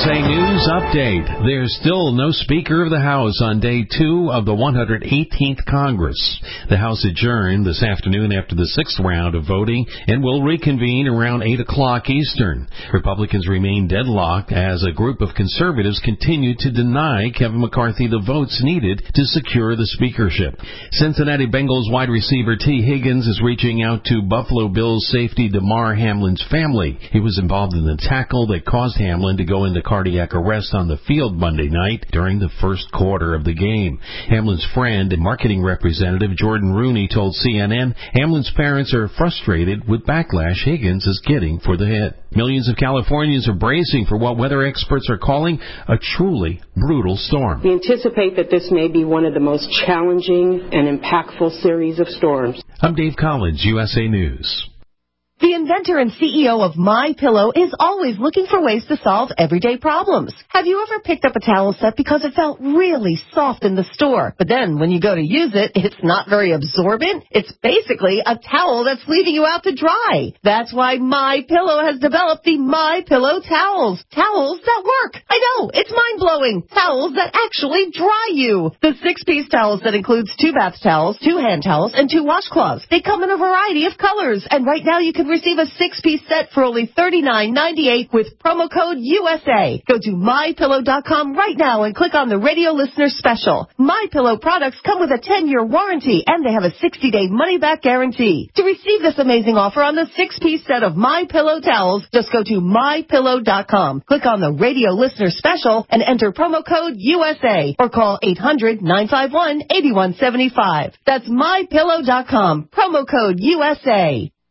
USA News Update. There's still no Speaker of the House on day 2 of the 118th Congress. The House adjourned this afternoon after the 6th round of voting and will reconvene around 8 o'clock Eastern. Republicans remain deadlocked as a group of conservatives continue to deny Kevin McCarthy the votes needed to secure the speakership. Cincinnati Bengals wide receiver T. Higgins is reaching out to Buffalo Bills safety Damar Hamlin's family. He was involved in the tackle that caused Hamlin to go into cardiac arrest on the field Monday night during the first quarter of the game. Hamlin's friend and marketing representative Jordan Rooney told CNN Hamlin's parents are frustrated with backlash Higgins is getting for the hit. Millions of Californians are bracing for what weather experts are calling a truly brutal storm. We anticipate that this may be one of the most challenging and impactful series of storms. I'm Dave Collins, USA News. The inventor and CEO of MyPillow is always looking for ways to solve everyday problems. Have you ever picked up a towel set because it felt really soft in the store, but then when you go to use it, it's not very absorbent? It's basically a towel that's leaving you out to dry. That's why MyPillow has developed the MyPillow towels. Towels that work. I know, it's mind-blowing. Towels that actually dry you. The 6-piece towel set includes 2 bath towels, 2 hand towels, and 2 washcloths. They come in a variety of colors, and right now you can receive a 6-piece set for only $39.98 with promo code USA. Go to MyPillow.com right now and click on the radio listener special. MyPillow products come with a 10-year warranty, and they have a 60-day money-back guarantee. To receive this amazing offer on the 6-piece set of MyPillow towels, just go to MyPillow.com. Click on the radio listener special and enter promo code USA or call 800-951-8175. That's MyPillow.com. Promo code USA.